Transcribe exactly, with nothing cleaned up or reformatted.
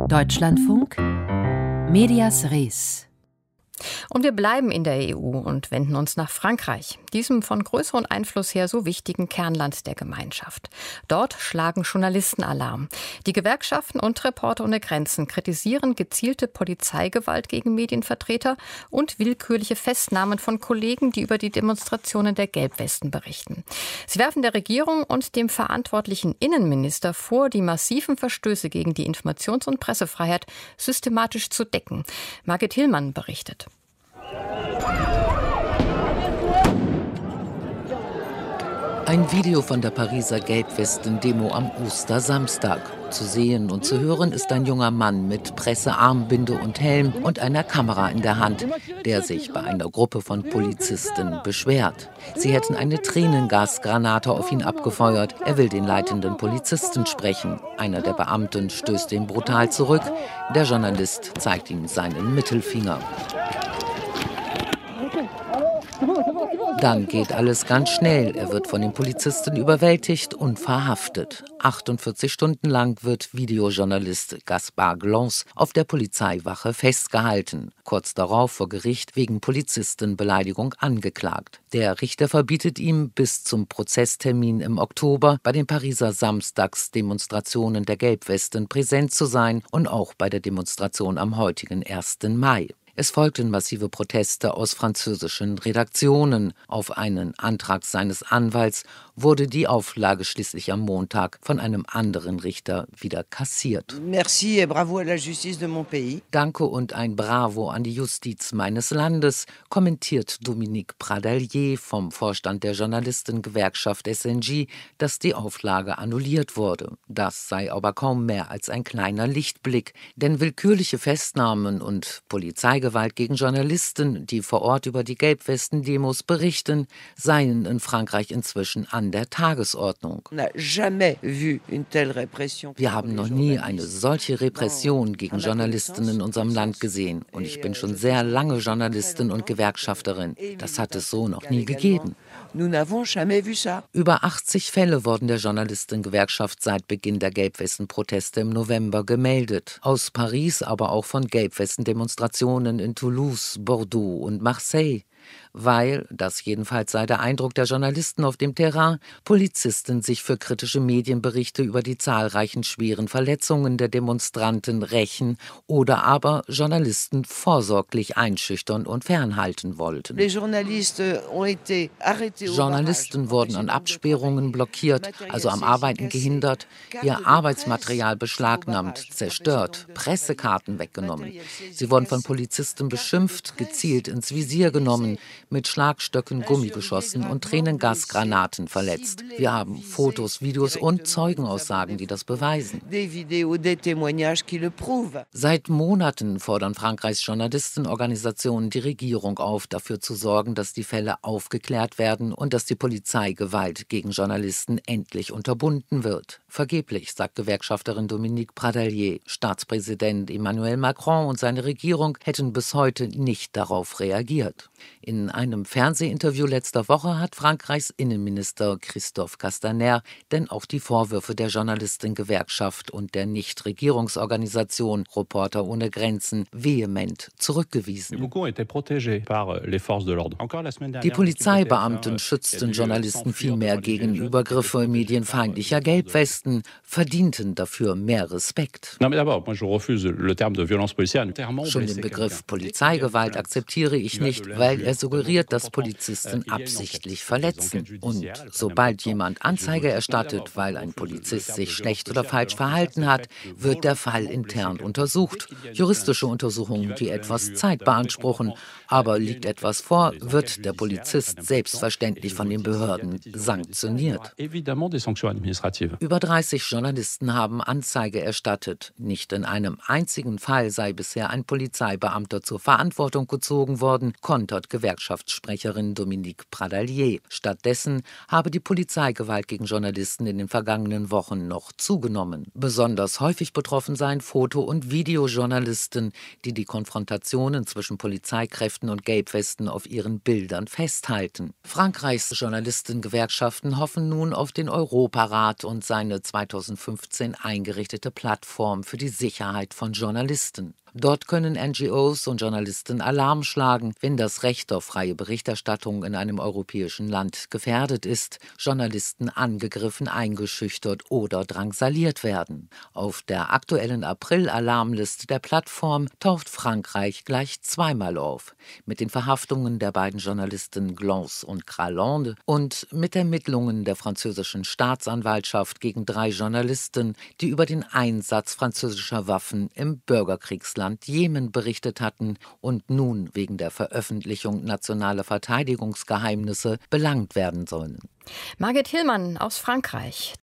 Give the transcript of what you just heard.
Deutschlandfunk Medias Res. Und wir bleiben in der E U und wenden uns nach Frankreich, diesem von größerem Einfluss her so wichtigen Kernland der Gemeinschaft. Dort schlagen Journalisten Alarm. Die Gewerkschaften und Reporter ohne Grenzen kritisieren gezielte Polizeigewalt gegen Medienvertreter und willkürliche Festnahmen von Kollegen, die über die Demonstrationen der Gelbwesten berichten. Sie werfen der Regierung und dem verantwortlichen Innenminister vor, die massiven Verstöße gegen die Informations- und Pressefreiheit systematisch zu decken. Margit Hillmann berichtet. Ein Video von der Pariser Gelbwesten-Demo am Ostersamstag. Zu sehen und zu hören ist ein junger Mann mit Pressearmbinde und Helm und einer Kamera in der Hand, der sich bei einer Gruppe von Polizisten beschwert. Sie hätten eine Tränengasgranate auf ihn abgefeuert. Er will den leitenden Polizisten sprechen. Einer der Beamten stößt ihn brutal zurück. Der Journalist zeigt ihm seinen Mittelfinger. Dann geht alles ganz schnell. Er wird von den Polizisten überwältigt und verhaftet. achtundvierzig Stunden lang wird Videojournalist Gaspard Glons auf der Polizeiwache festgehalten. Kurz darauf vor Gericht wegen Polizistenbeleidigung angeklagt. Der Richter verbietet ihm bis zum Prozesstermin im Oktober bei den Pariser Samstagsdemonstrationen der Gelbwesten präsent zu sein und auch bei der Demonstration am heutigen ersten Mai. Es folgten massive Proteste aus französischen Redaktionen. Auf einen Antrag seines Anwalts wurde die Auflage schließlich am Montag von einem anderen Richter wieder kassiert. Merci et bravo à la justice de mon pays. Danke und ein Bravo an die Justiz meines Landes, kommentiert Dominique Pradalier vom Vorstand der Journalistengewerkschaft S N G, dass die Auflage annulliert wurde. Das sei aber kaum mehr als ein kleiner Lichtblick, denn willkürliche Festnahmen und Polizeigewalt gegen Journalisten, die vor Ort über die Gelbwesten-Demos berichten, seien in Frankreich inzwischen an der Tagesordnung. Wir haben noch nie eine solche Repression gegen Journalisten in unserem Land gesehen. Und ich bin schon sehr lange Journalistin und Gewerkschafterin. Das hat es so noch nie gegeben. Über achtzig Fälle wurden der Journalistengewerkschaft seit Beginn der Gelbwesten-Proteste im November gemeldet. Aus Paris, aber auch von Gelbwesten-Demonstrationen in Toulouse, Bordeaux und Marseille. Weil, das jedenfalls sei der Eindruck der Journalisten auf dem Terrain, Polizisten sich für kritische Medienberichte über die zahlreichen schweren Verletzungen der Demonstranten rächen oder aber Journalisten vorsorglich einschüchtern und fernhalten wollten. Journalisten wurden an Absperrungen blockiert, also am Arbeiten gehindert, ihr Arbeitsmaterial beschlagnahmt, zerstört, Pressekarten weggenommen. Sie wurden von Polizisten beschimpft, gezielt ins Visier genommen, mit Schlagstöcken, Gummigeschossen und Tränengasgranaten verletzt. Wir haben Fotos, Videos und Zeugenaussagen, die das beweisen. Seit Monaten fordern Frankreichs Journalistenorganisationen die Regierung auf, dafür zu sorgen, dass die Fälle aufgeklärt werden und dass die Polizeigewalt gegen Journalisten endlich unterbunden wird. Vergeblich, sagt Gewerkschafterin Dominique Pradalier. Staatspräsident Emmanuel Macron und seine Regierung hätten bis heute nicht darauf reagiert. In einem Fernsehinterview letzter Woche hat Frankreichs Innenminister Christophe Castaner denn auch die Vorwürfe der Journalistengewerkschaft und der Nichtregierungsorganisation Reporter ohne Grenzen vehement zurückgewiesen. Die Polizeibeamten schützten Journalisten vielmehr gegen Übergriffe medienfeindlicher Gelbwesten, verdienten dafür mehr Respekt. Schon den Begriff Polizeigewalt akzeptiere ich nicht, weil er suggeriert, dass Polizisten absichtlich verletzen. Und sobald jemand Anzeige erstattet, weil ein Polizist sich schlecht oder falsch verhalten hat, wird der Fall intern untersucht. Juristische Untersuchungen, die etwas Zeit beanspruchen. Aber liegt etwas vor, wird der Polizist selbstverständlich von den Behörden sanktioniert. Über dreißig Journalisten haben Anzeige erstattet. Nicht in einem einzigen Fall sei bisher ein Polizeibeamter zur Verantwortung gezogen worden, kontert Gewerkschaft Gewerkschaftssprecherin Dominique Pradalier. Stattdessen habe die Polizeigewalt gegen Journalisten in den vergangenen Wochen noch zugenommen. Besonders häufig betroffen seien Foto- und Videojournalisten, die die Konfrontationen zwischen Polizeikräften und Gelbwesten auf ihren Bildern festhalten. Frankreichs Journalistengewerkschaften hoffen nun auf den Europarat und seine zweitausendfünfzehn eingerichtete Plattform für die Sicherheit von Journalisten. Dort können N G Os und Journalisten Alarm schlagen, wenn das Recht auf freie Berichterstattung in einem europäischen Land gefährdet ist, Journalisten angegriffen, eingeschüchtert oder drangsaliert werden. Auf der aktuellen April-Alarmliste der Plattform taucht Frankreich gleich zweimal auf. Mit den Verhaftungen der beiden Journalisten Glance und Cralande und mit Ermittlungen der französischen Staatsanwaltschaft gegen drei Journalisten, die über den Einsatz französischer Waffen im Bürgerkriegsland Jemen berichtet hatten und nun wegen der Veröffentlichung nationaler Verteidigungsgeheimnisse belangt werden sollen. Margit Hillmann aus Frankreich.